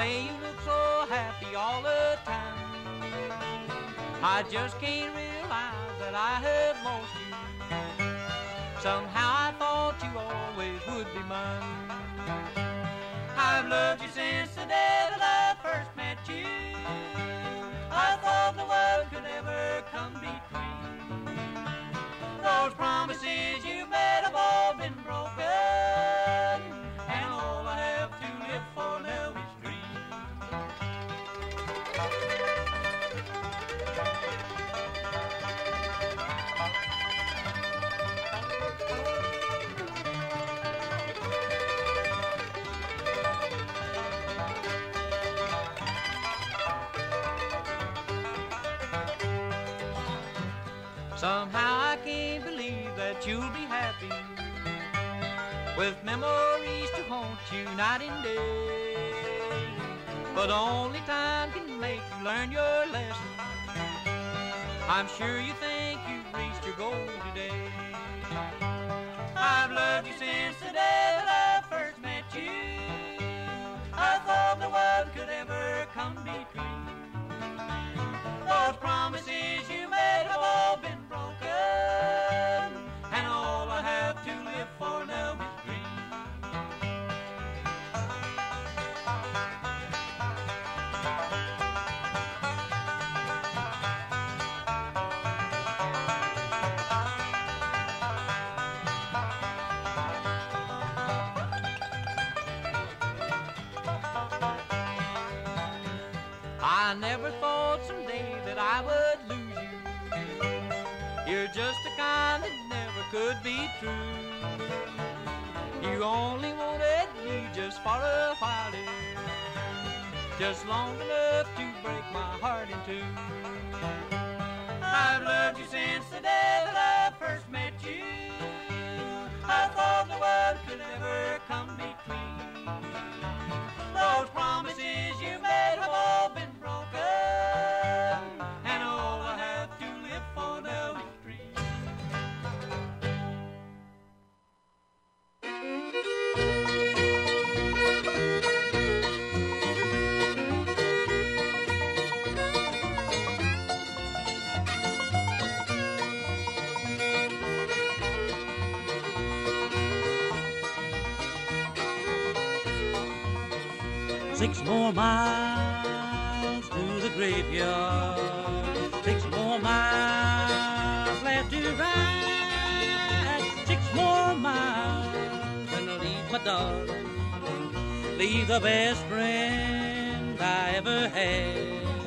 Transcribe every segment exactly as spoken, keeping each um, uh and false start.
say you look so happy all the time. I just can't realize that I have lost you. Somehow I thought you always would be mine. I've loved you since the day that I first met you. I thought the world could ever come between. Those promises you made have all been broken, and all I have to live for now is somehow I can't believe that you'll be happy with memories to haunt you night and day. But only time can make you learn your lesson. I'm sure you think you've reached your goal today. I've loved you since the day that I first met you. I thought the world could ever come between. Those promises you made have all been broken, and all I have to live for now is dream. I never thought someday that I would lose you. You're just the kind that never could be true. You only wanted me just for a while, dear, just long enough to break my heart in two. I've loved you since the day that I first met you. I thought the world could never come between. Those promises you made have all been broken, and all I have to live for now is dream. Six more miles to the graveyard, six more miles left to ride, six more miles and I'll leave my darling, leave the best friend I ever had.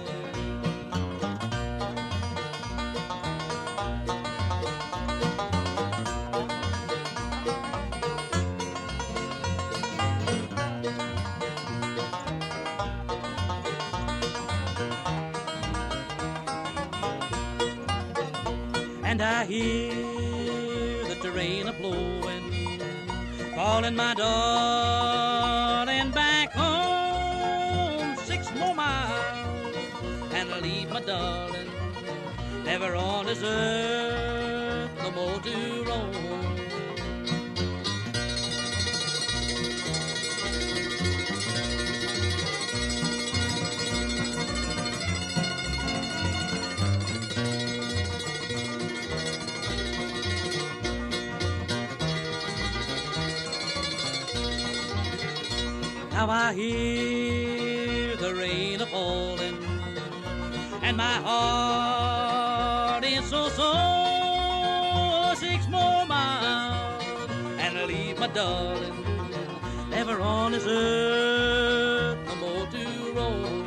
And I hear the terrain a-blowing, calling my darling back home. Six more miles, and I'll leave my darling, never on this earth no more to roam. Now I hear the rain a-falling, and my heart is so sore. Six more miles, and I'll leave my darling, never on this earth no more to roam.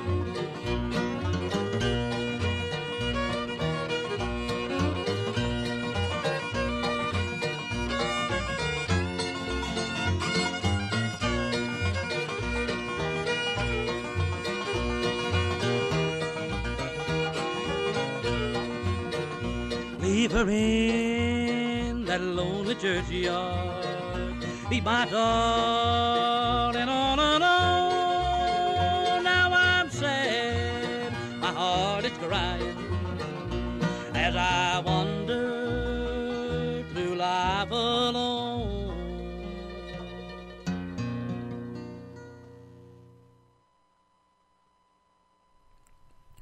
Leave her in that lonely churchyard, leave my darling all alone. Now I'm sad, my heart is crying, as I wander through life alone.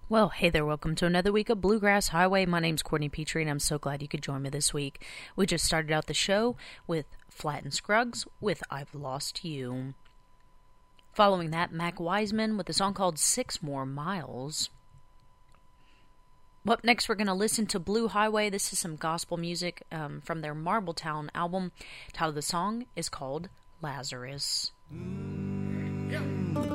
Well, hey there, welcome to another week of Bluegrass Highway. My name's Courtney Petrie, and I'm so glad you could join me this week. We just started out the show with Flatt and Scruggs with I've Lost You. Following that, Mac Wiseman with a song called Six More Miles. Well, up next, we're going to listen to Blue Highway. This is some gospel music um, from their Marbletown album. The title of the song is called Lazarus. Mm, yeah.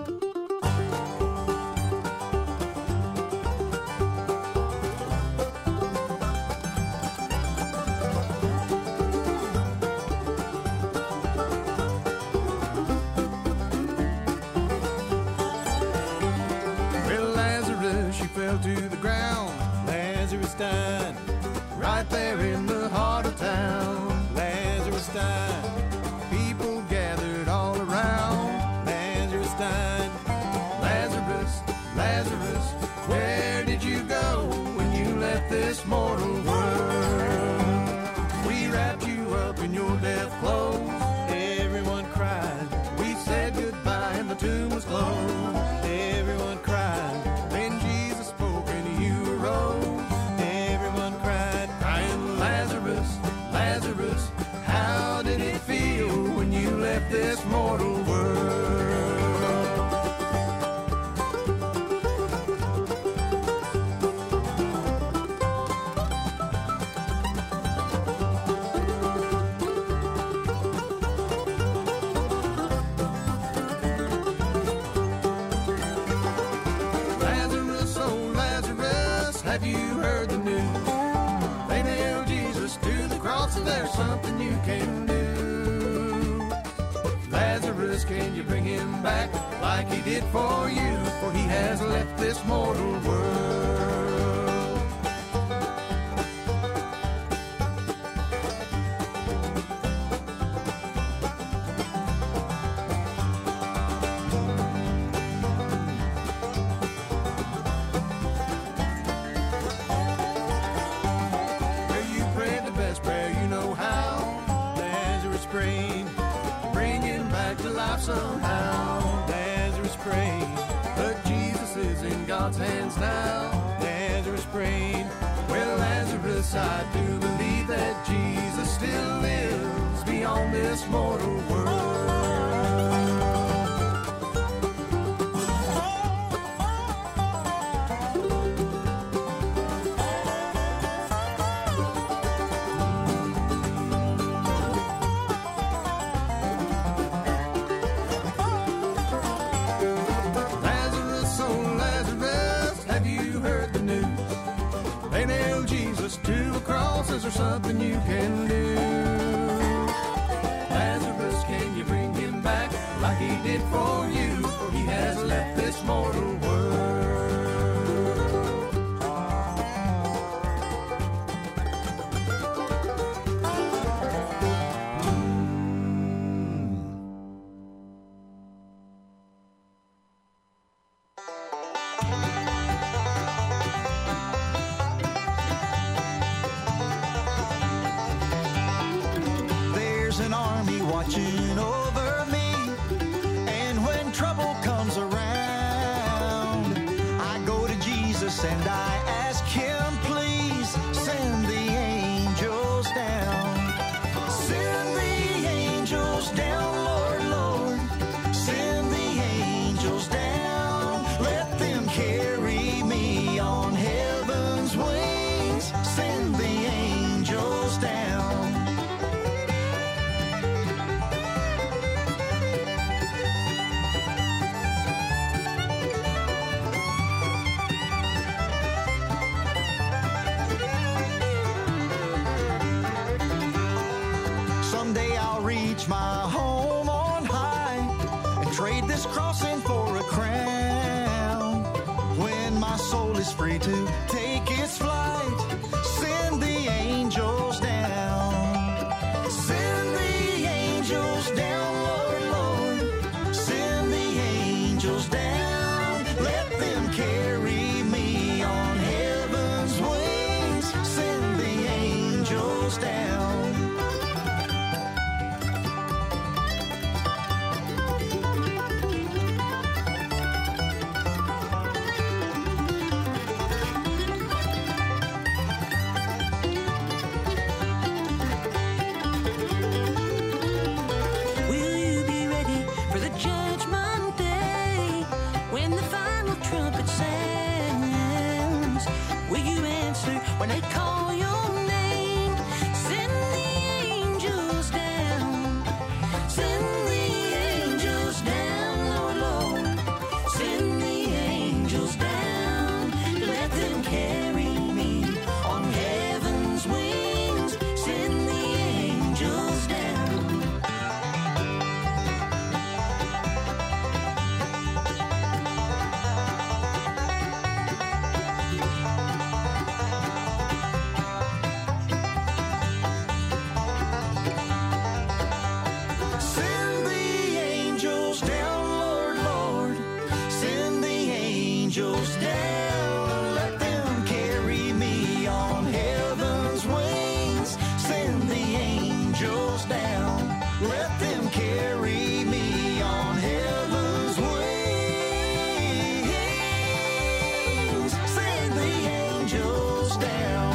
Fell to the ground, Lazarus died, right there in the heart of town. Lazarus died, people gathered all around. Lazarus died, Lazarus, Lazarus, where did you go when you left this mortal world? We wrapped you up in your death clothes, everyone cried. We said goodbye and the tomb was closed, everyone cried. Everyone cried, crying, Lazarus, Lazarus, how did it feel when you left this mortal world? Lazarus, oh Lazarus, have you heard the news? They nailed Jesus to the cross, and there's something you can do. Lazarus, can you bring him back like he did for you? For he has left this mortal world. Somehow, Lazarus prayed, but Jesus is in God's hands now. Lazarus prayed, well, Lazarus, I do believe that Jesus still lives beyond this mortal world. Is there something you can do? Lazarus, can you bring him back like he did for you? For he has left this mortal world. Watching over me, and when trouble comes around, I go to Jesus and I ask him, please send the angels down. Send the angels down, Lord, Lord. Send the angels down. Let them carry me on heaven's wings. Send the angels down. My home on high and trade this crossing for a crown. When my soul is free to take its flight, send the angels down. Send the angels down, Lord, Lord. Send the angels down. Let them carry me on heaven's wings. Send the angels down. when they call your name. Send the angels down. Send the angels down, Lord, Lord. Send the angels down. Let them carry me on heaven's wings. Send the angels down. Send the angels down, Lord, Lord. Send the angels down. Let them carry me on heaven's wings. Send the angels down. Let them carry me on heaven's wings. Send the angels down.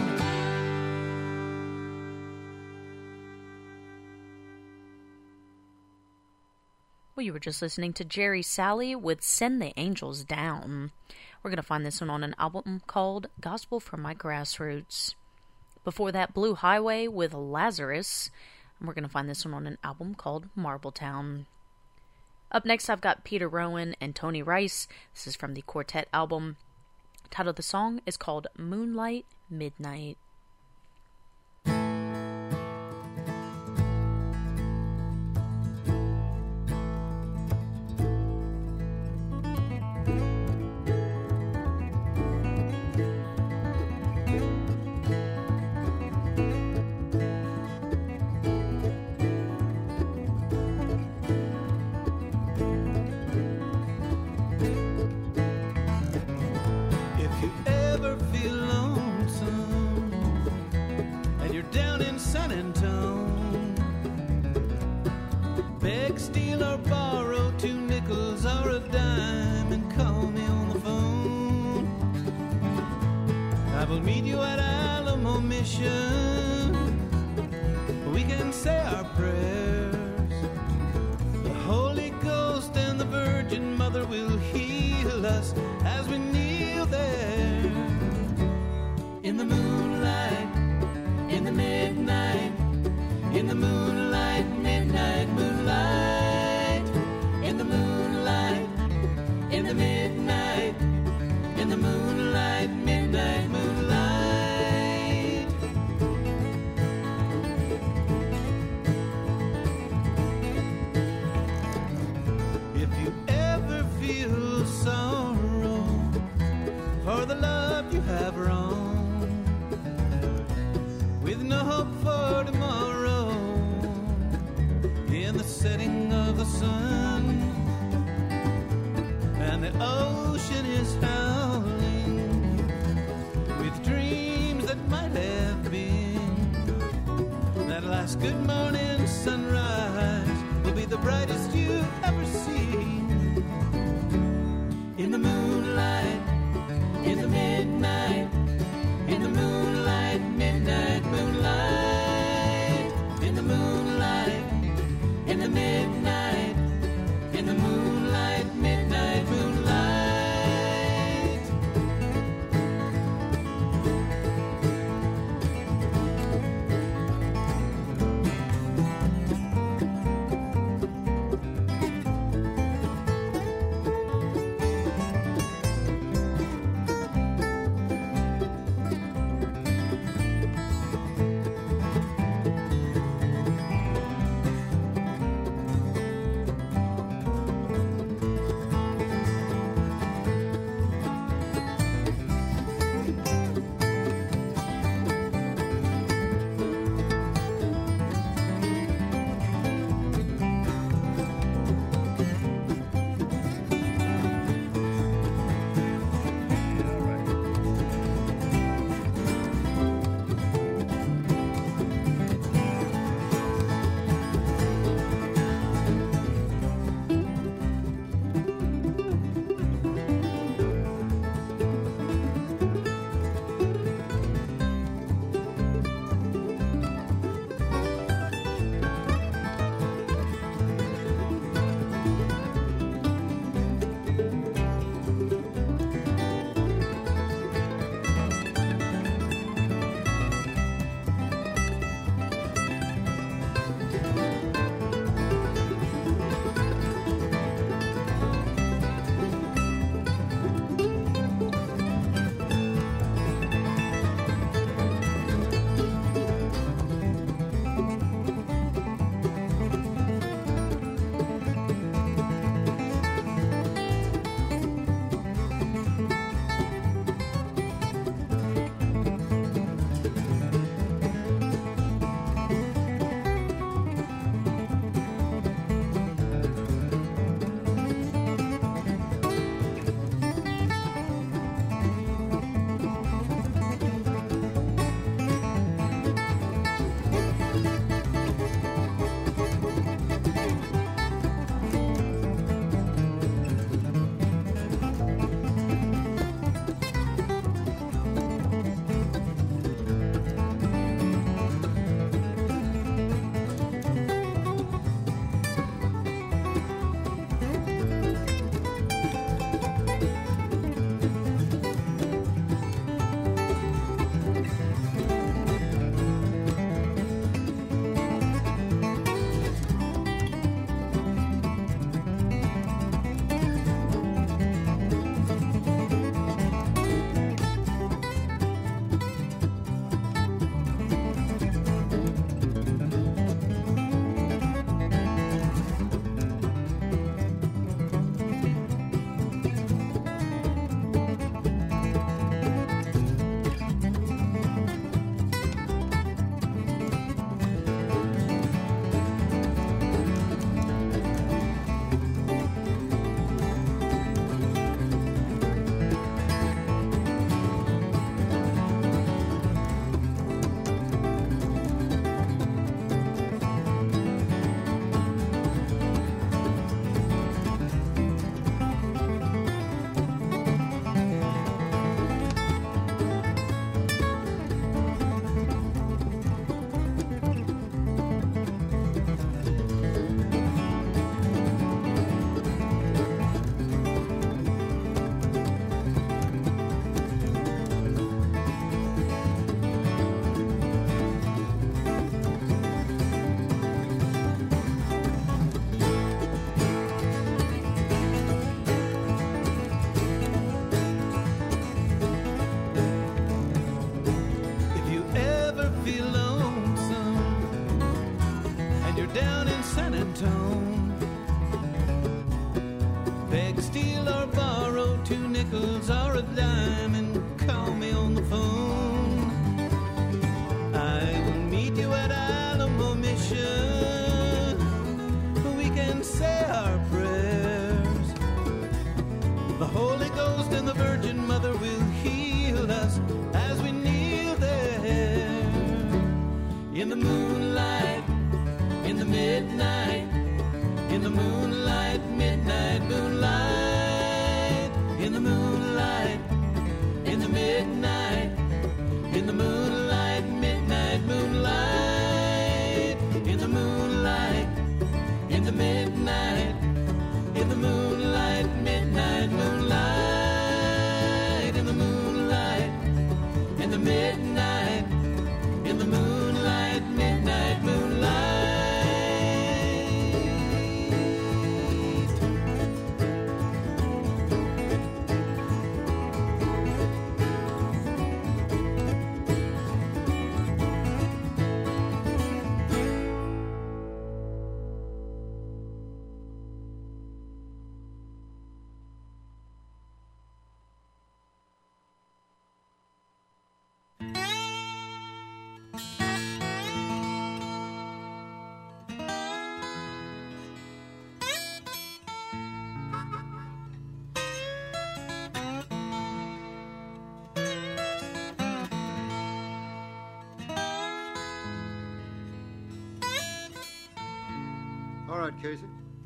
Well, you were just listening to Jerry Sally with Send the Angels Down. We're going to find this one on an album called Gospel from My Grassroots. Before that, Blue Highway with Lazarus. And we're going to find this one on an album called Marbletown. Up next, I've got Peter Rowan and Tony Rice. This is from the Quartet album. The title of the song is called Moonlight Midnight. If you ever feel lonesome and you're down in San Antone, beg, steal, or borrow two nickels or a dime and call me on the phone. I will meet you at Alamo Mission. We can say our prayers. The Holy Ghost and the Virgin Mother will heal us as we kneel there. In the moonlight, in the midnight, in the moonlight, midnight, moonlight. In the moonlight, in the midnight, in the moonlight, midnight, moonlight. If you ever feel sorrow for the love you have wrong, with no hope for tomorrow, in the setting of the sun, and the ocean is howling with dreams that might have been, that last good morning sunrise will be the brightest you've ever seen. In the moonlight, in the midnight, in the moonlight, midnight, moonlight. In the moonlight, in the midnight, in the moonlight, midnight, moonlight. in the midnight, in the moonlight, midnight moonlight. All right, Casey.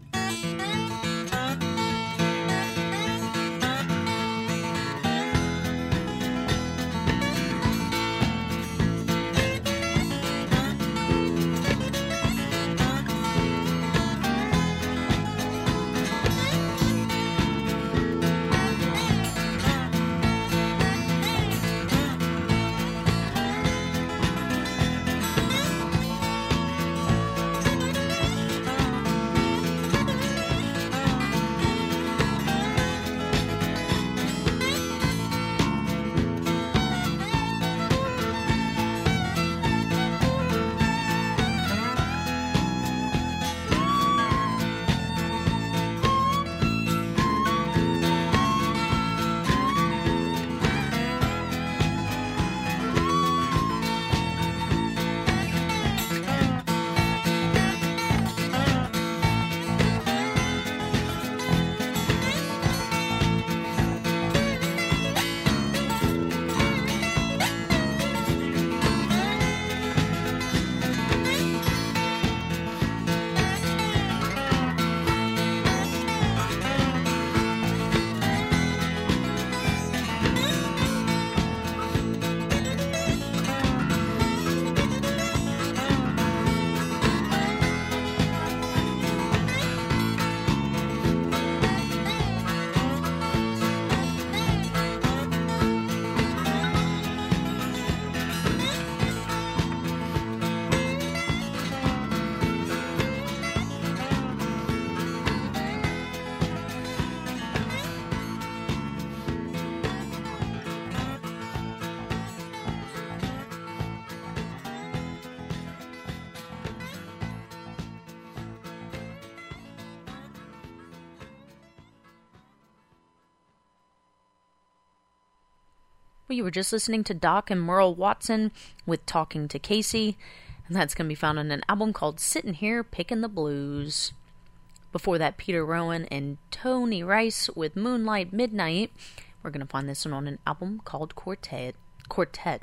Well, you were just listening to Doc and Merle Watson with Talking to Casey, and that's going to be found on an album called Sittin' Here Pickin' the Blues. Before that, Peter Rowan and Tony Rice with Moonlight Midnight. We're going to find this one on an album called Quartet. Quartet.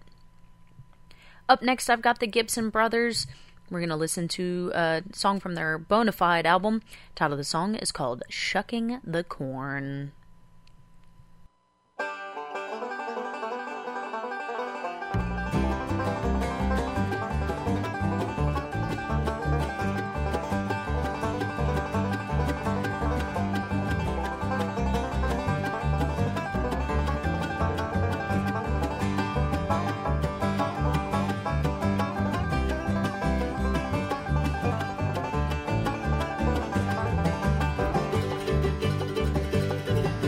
Up next, I've got the Gibson Brothers. We're going to listen to a song from their Bonafide album. The title of the song is called Shucking the Corn. Thank you.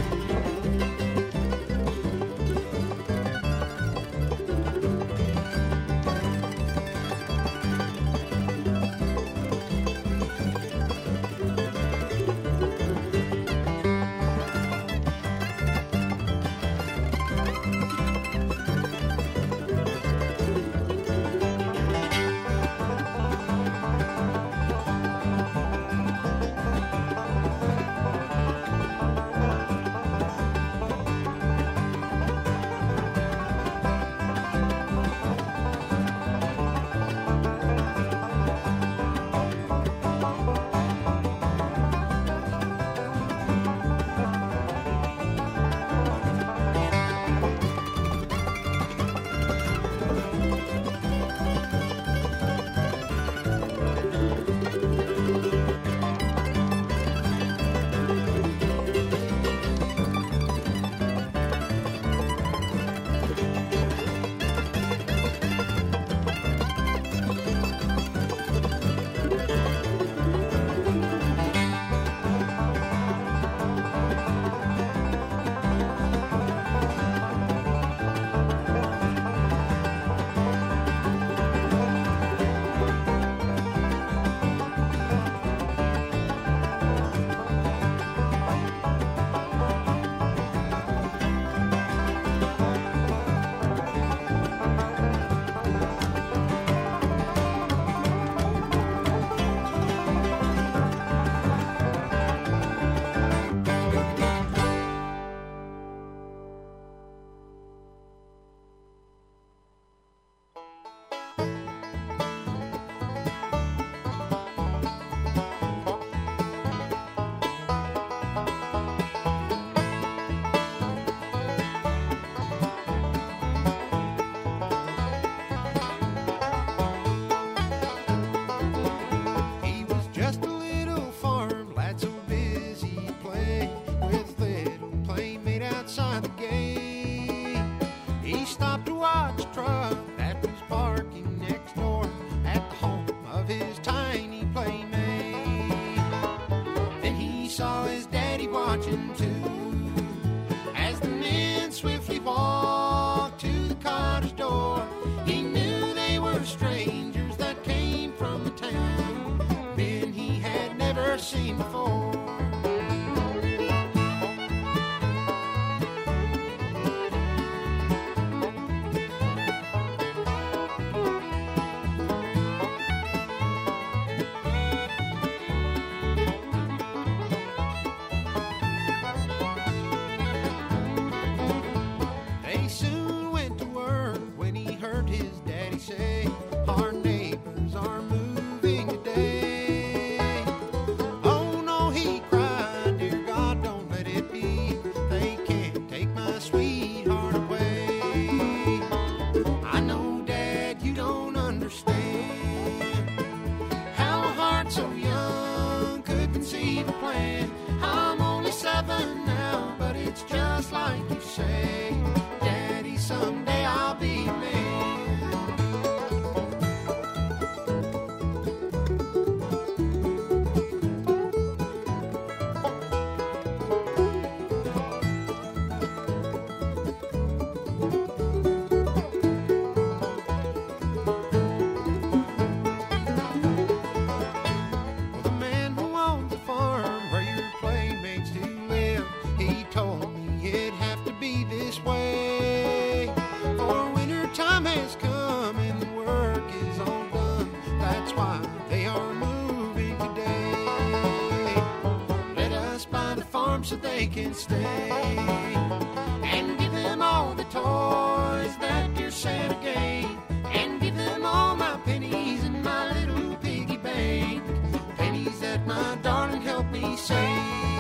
has come and the work is all done. That's why they are moving today. Let us buy the farm so they can stay, and give them all the toys that dear Santa gave, and give them all my pennies in my little piggy bank, pennies that my darling helped me save.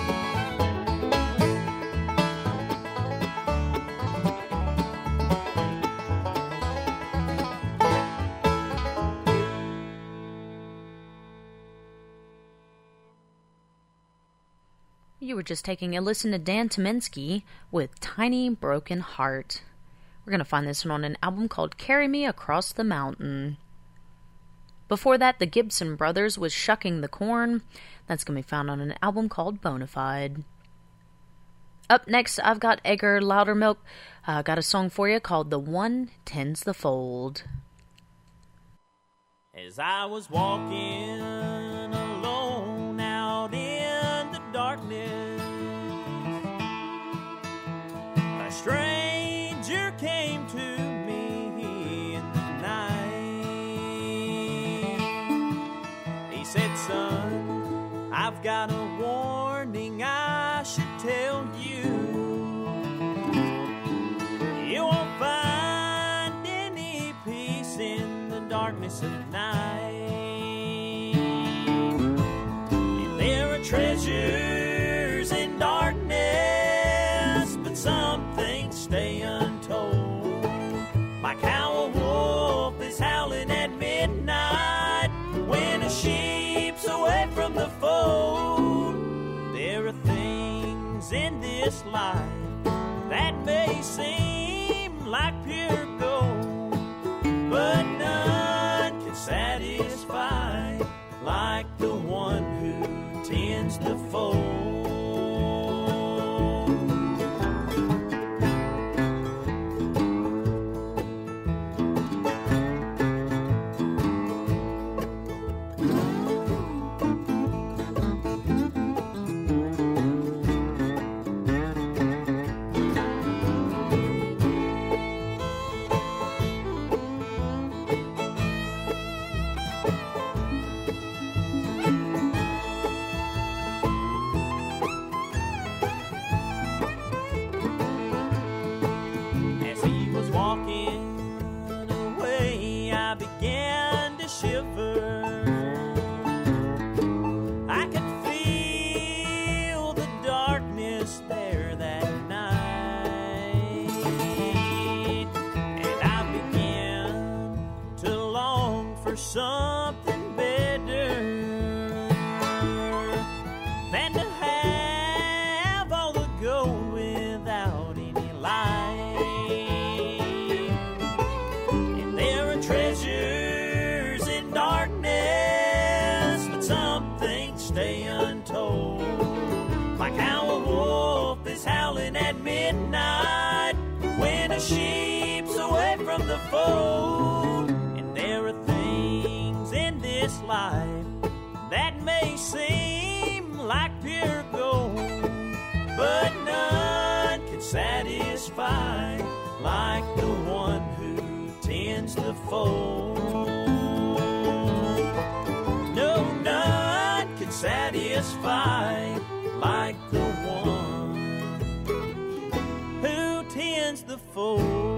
You were just taking a listen to Dan Tyminski with Tiny Broken Heart. We're going to find this one on an album called Carry Me Across the Mountain. Before that, the Gibson Brothers was Shucking the Corn. That's going to be found on an album called Bonafide. Up next, I've got Edgar Loudermilk. I uh, got a song for you called The One Tends the Fold. As I was walking alone out in the darkness, a stranger came to me in the night. He said, son, I've got a warning I should tell you. You won't find any peace in the darkness of night. There are treasures in darkness, but some things stay untold. Like how a wolf is howling at midnight when a sheep's away from the fold. There are things in this life that may seem like pure gold, but none can satisfy like the one who tends the fold. Something better than to have all the gold without any light. And there are treasures in darkness, but some things stay untold. Like how a wolf is howling at midnight when a sheep's away from the fold. And there are this life that may seem like pure gold, but none can satisfy like the one who tends the fold. No, none can satisfy like the one who tends the fold.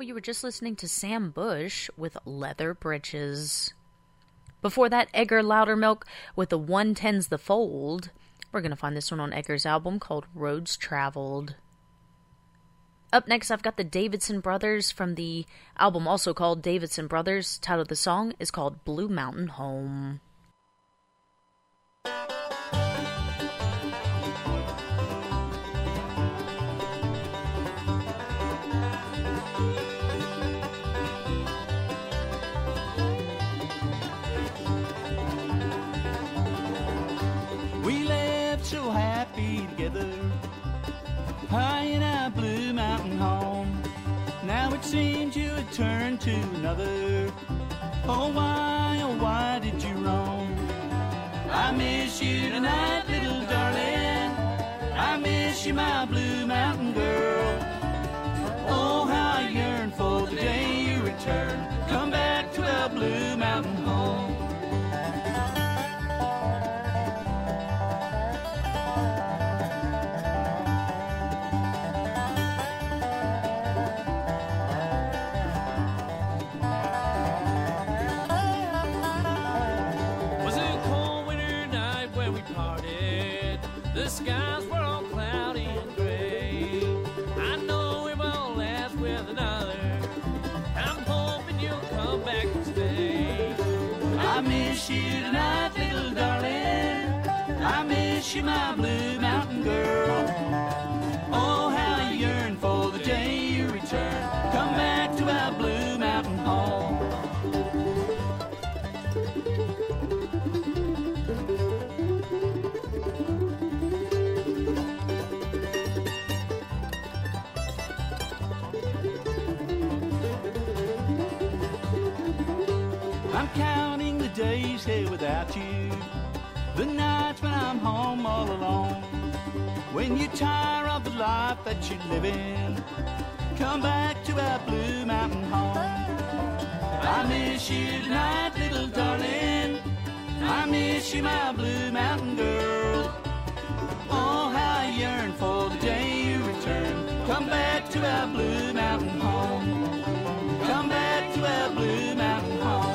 Well, you were just listening to Sam Bush with Leather Britches. Before that, Edgar Loudermilk with the one ten's The Fold. We're going to find this one on Edgar's album called Roads Traveled. Up next, I've got the Davidson Brothers from the album also called Davidson Brothers. Title of the song is called Blue Mountain Home. We lived so happy together, high in our Blue Mountain home. Now it seems you had turned to another. Oh why, oh why did you roam? I miss you tonight, little darling. I miss you, my Blue Mountain girl. Oh how I yearn for the day you return. Come back to our Blue Mountain home. The skies were all cloudy and gray. I know it won't last with another. I'm hoping you'll come back and stay. I miss you tonight, little darling. I miss you, my Blue Mountain girl. Oh, how I yearn for the day you return. Come back to our Blue Mountain home. I'm counting the days here without you, the nights when I'm home all alone. When you tire of the life that you live in, come back to our Blue Mountain home. I miss you tonight, little darling. I miss you, my Blue Mountain girl. Oh, how I yearn for the day you return. Come back to our Blue Mountain home. Come back to our Blue Mountain home.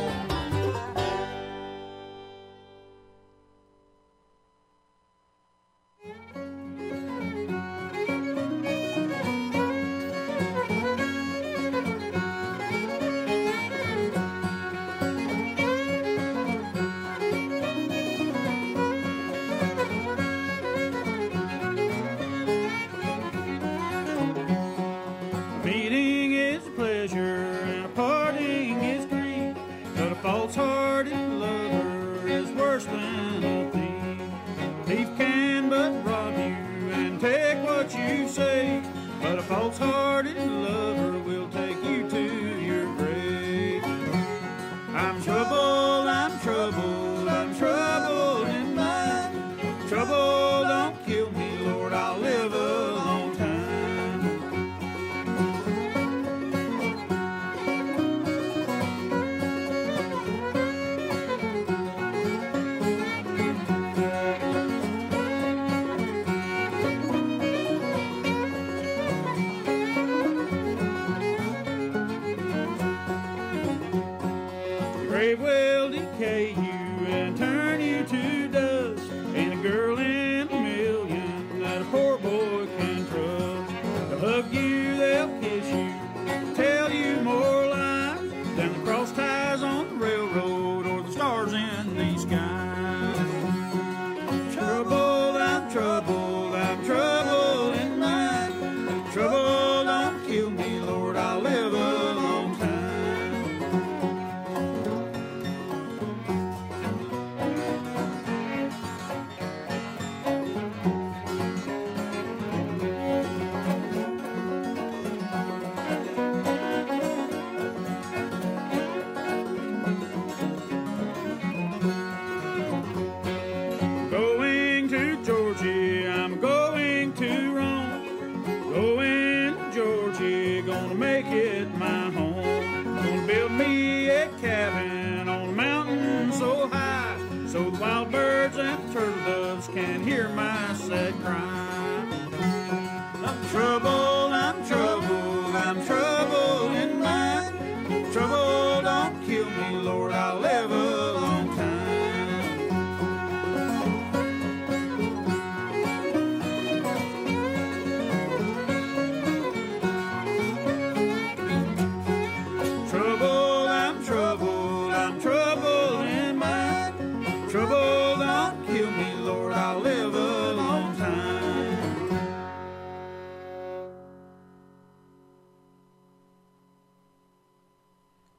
Meeting is pleasure and a parting is grief, but a false-hearted lover is worse than a thief. Thief can but rob you and take what you say, but a false-hearted lover will take you to your grave. I'm troubled, I'm troubled, I'm troubled in mind. Trouble don't kill me, Lord, I'll live a long time.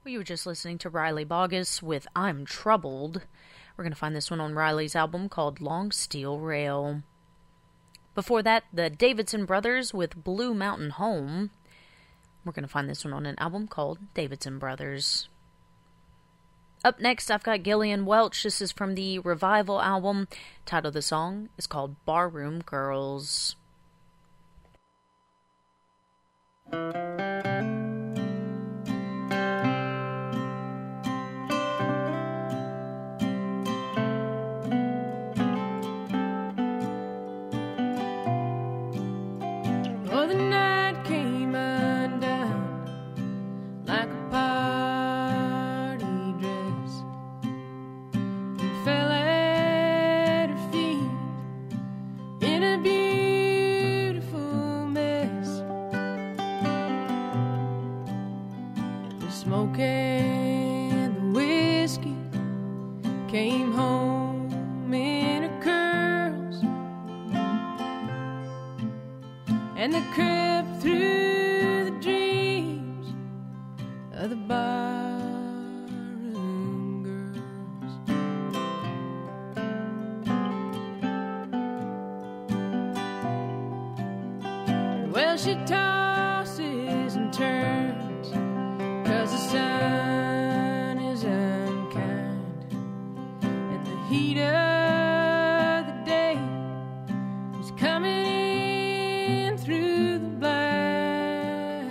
We were just listening to Riley Boggess with I'm Troubled. We're going to find this one on Riley's album called Long Steel Rail. Before that, the Davidson Brothers with Blue Mountain Home. We're going to find this one on an album called Davidson Brothers. Up next, I've got Gillian Welch. This is from the Revival album. Title of the song is called Barroom Girls. And they crept through the dreams of the barroom girls. Well, she tosses and turns 'cause the sun is unkind, and the heat of the day is coming in through the blind.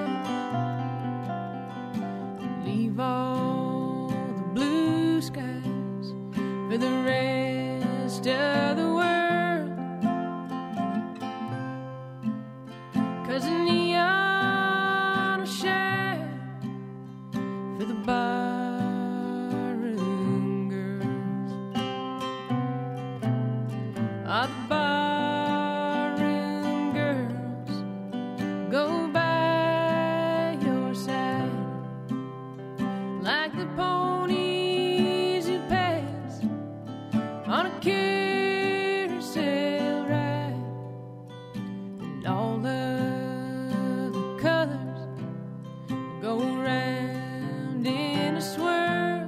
Leave all the blue skies for the rest of the world, 'cause the neon will shine for the barroom girls. All the barroom girls go by your side like the ponies who pass on a carousel ride, and all of the colors go round in a swirl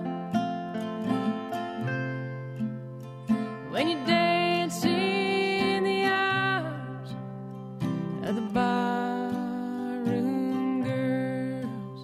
when you dance in the arms of the barroom girls.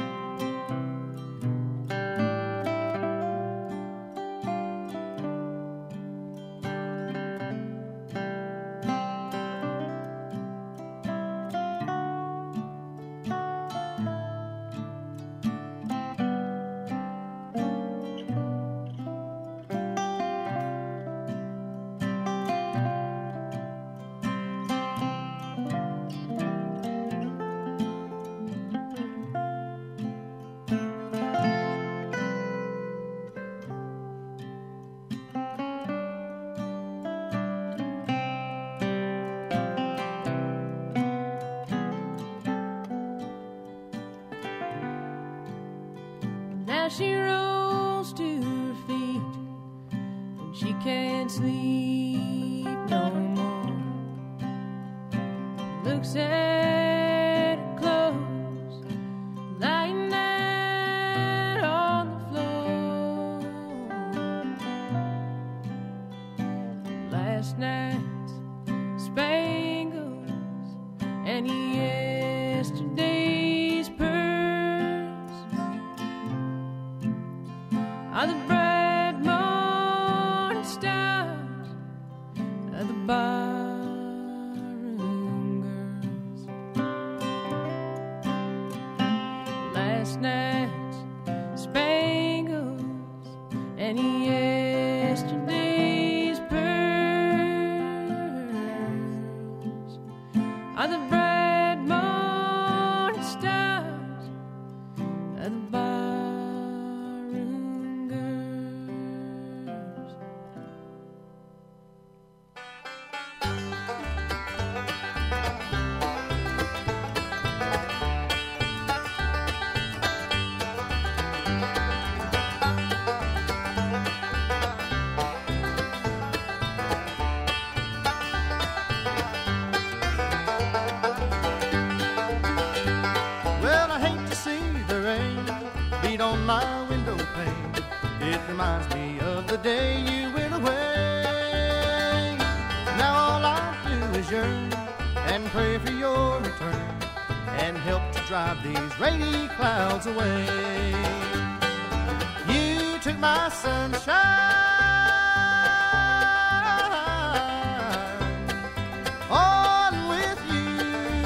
Now she rolls to her feet when she can't sleep no more. Looks at her clothes lying out on the floor. Last night's spangles and yesterday's pearls are the bright morning stars of the barroom girls. Last night's spangles and yesterday's pearls are the bright morning stars of the barroom girls. day you went away. Now all I do is yearn and pray for your return and help to drive these rainy clouds away. You took my sunshine, on with you,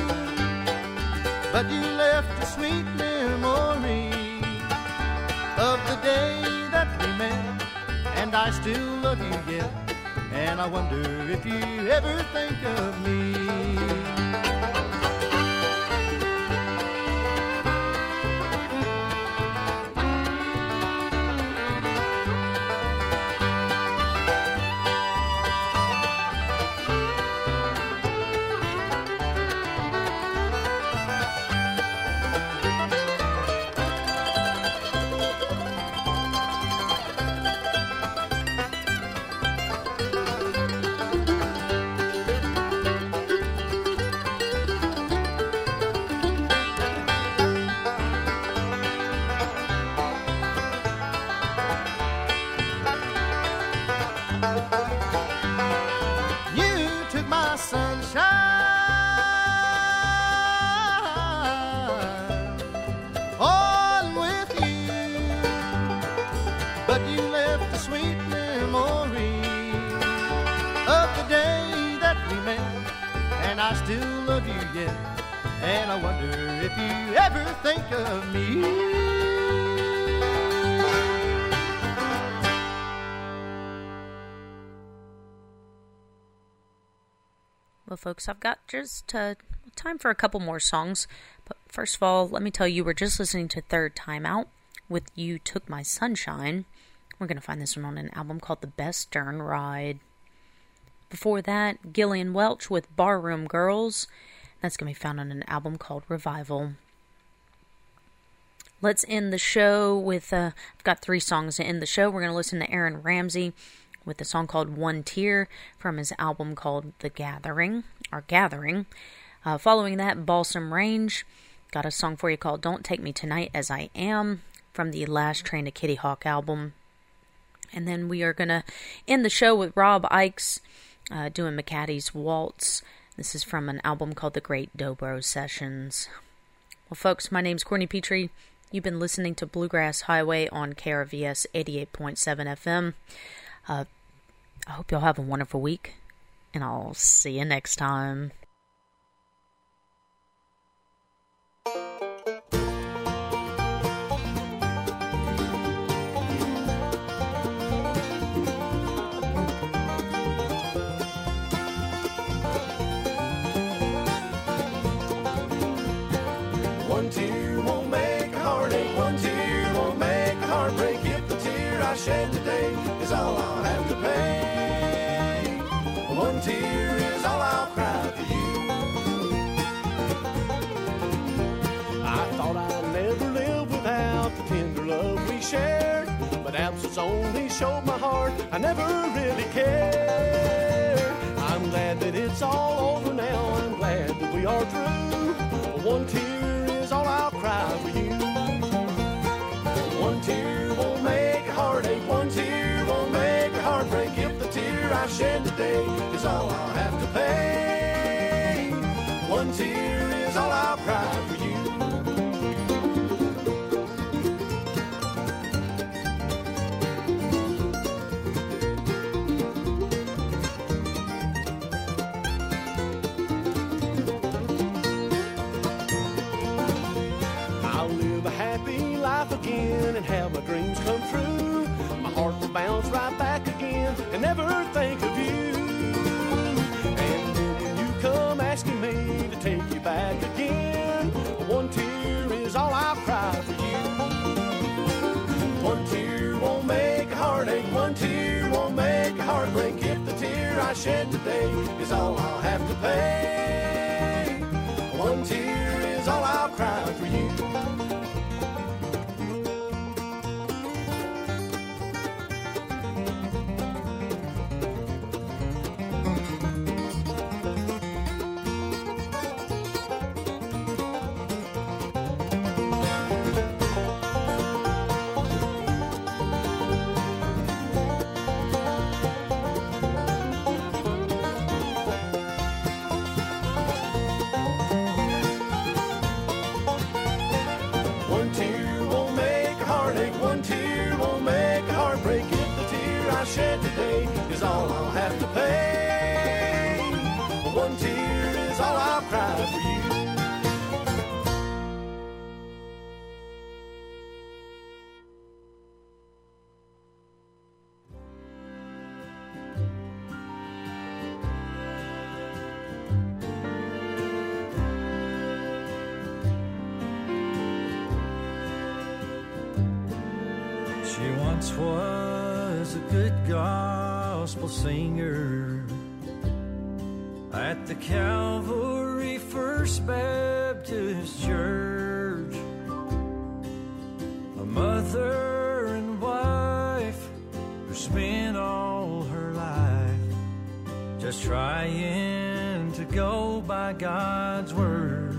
but you left a sweet memory of the day that we met, and I still love you yet, and I wonder if you ever think of me. I still love you yet, and I wonder if you ever think of me. Well, folks, I've got just uh, time for a couple more songs. But first of all, let me tell you, we're just listening to Third Time Out with You Took My Sunshine. We're going to find this one on an album called The Best Darn Ride. Before that, Gillian Welch with Barroom Girls. That's going to be found on an album called Revival. Let's end the show with, uh, I've got three songs to end the show. We're going to listen to Aaron Ramsey with a song called One Tear from his album called The Gathering, or Gathering. Uh, following that, Balsam Range. Got a song for you called Don't Take Me Tonight As I Am from the Last Train to Kitty Hawk album. And then we are going to end the show with Rob Ickes uh, doing McCaddy's Waltz. This is from an album called The Great Dobro Sessions. Well, folks, my name's Courtney Petrie. You've been listening to Bluegrass Highway on K R V S eighty-eight point seven F M. Uh, I hope y'all have a wonderful week, and I'll see you next time. One tear won't make a heartache, one tear won't make a heartbreak. If the tear I shed today is all I'll have to pay, one tear is all I'll cry for you. I thought I'd never live without the tender love we shared, but absence only showed my heart I never really cared. I'm glad that it's all over now, I'm glad that we are through. One tear is all I'll cry for you. One tear won't make a heartache, one tear won't make a heartbreak. If the tear I shed today is all I'll have to pay, one tear is all I'll cry for you. Again and have my dreams come true. My heart will bounce right back again and never think of you. And then when you come asking me to take you back again, one tear is all I'll cry for you. One tear won't make a heartache, one tear won't make a heartbreak. If the tear I shed today is all I'll have to pay, one tear is all I'll cry for you. I'll cry for you. She once was a good gospel singer at the Calvary First Baptist Church, a mother and wife who spent all her life just trying to go by God's word,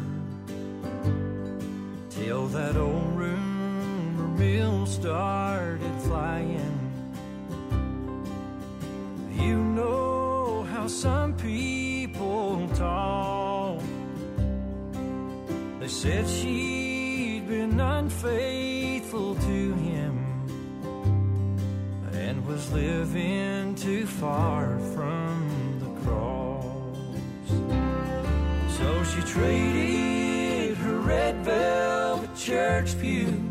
till that old rumor mill started flying. You know how some people talk. They said she'd been unfaithful to him and was living too far from the cross. So she traded her red velvet church pew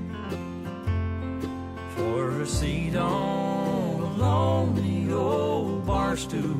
for a seat on a lonely old bar stool.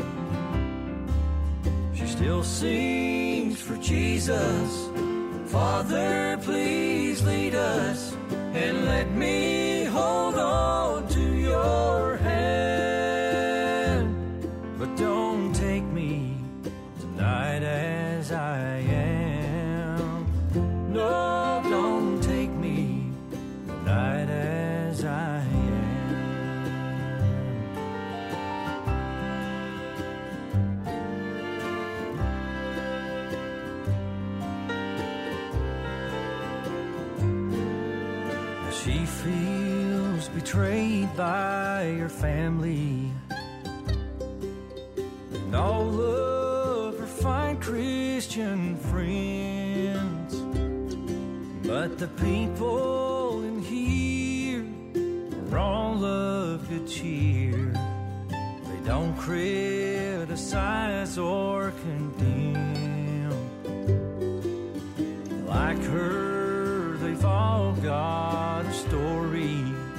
She still sings for Jesus. Father, please lead us and let me hold on to your hand. But don't take me tonight as I am. No, don't take me tonight as I am. She feels betrayed by her family and all of her fine Christian friends. But the people in here are all of good cheer. They don't criticize or condemn. Like her, they've all got a story.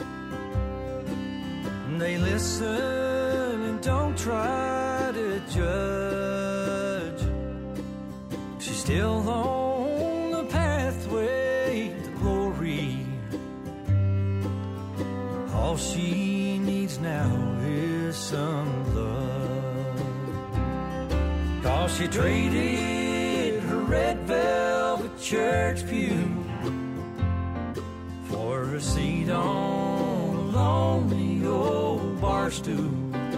They listen and don't try to judge. She's still on the pathway to glory. All she needs now is some love. 'Cause she traded her red velvet church pew for a seat on a lonely old bar stool.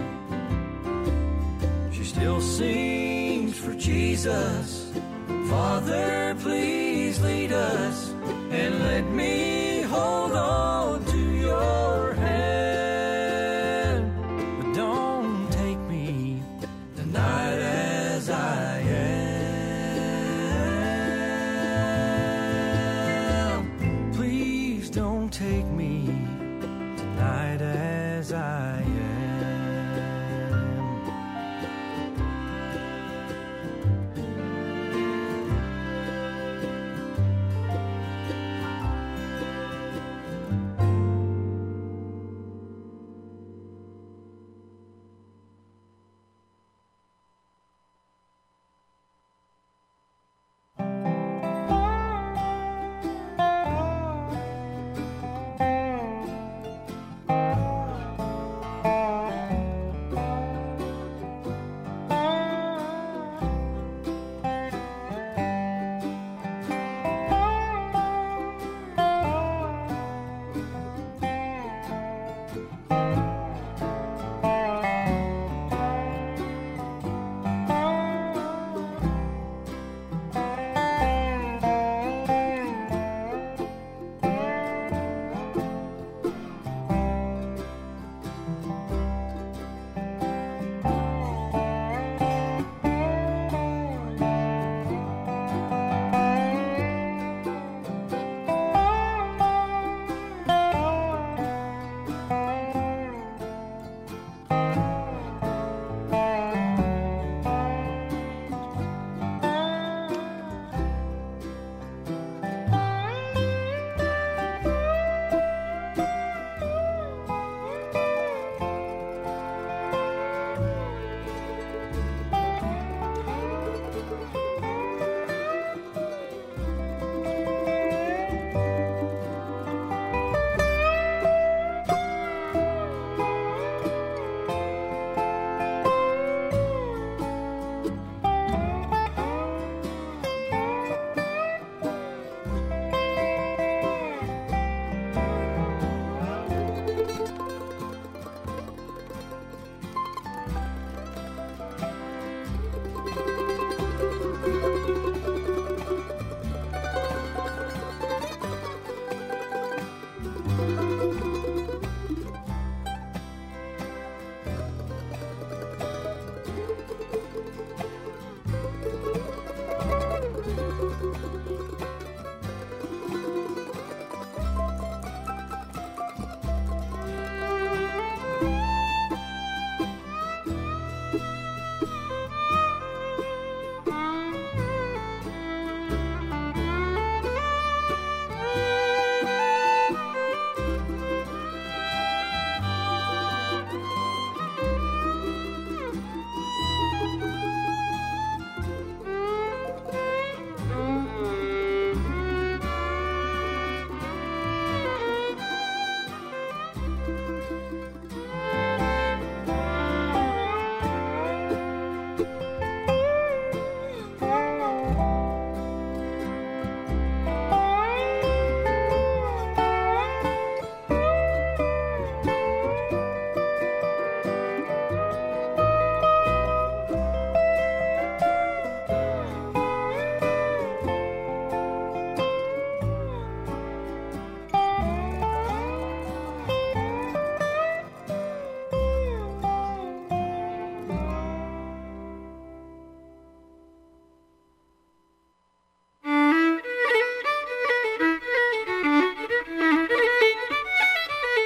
She still sings for Jesus. Father, please lead us and let me hold on to your hand. But don't take me tonight as I am. Please don't take me tonight as I am.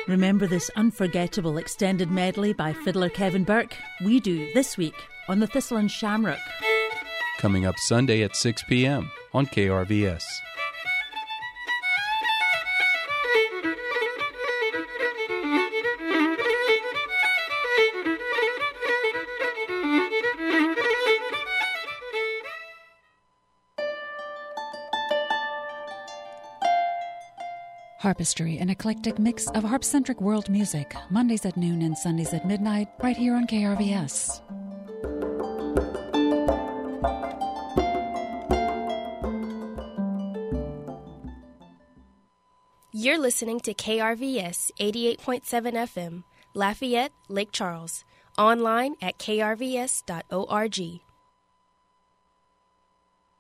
Remember this unforgettable extended medley by fiddler Kevin Burke? We do this week on the Thistle and Shamrock. Coming up Sunday at six p.m. on K R V S. Harpistry, an eclectic mix of harp-centric world music, Mondays at noon and Sundays at midnight, right here on K R V S. You're listening to K R V S eighty-eight point seven F M, Lafayette, Lake Charles, online at k r v s dot org.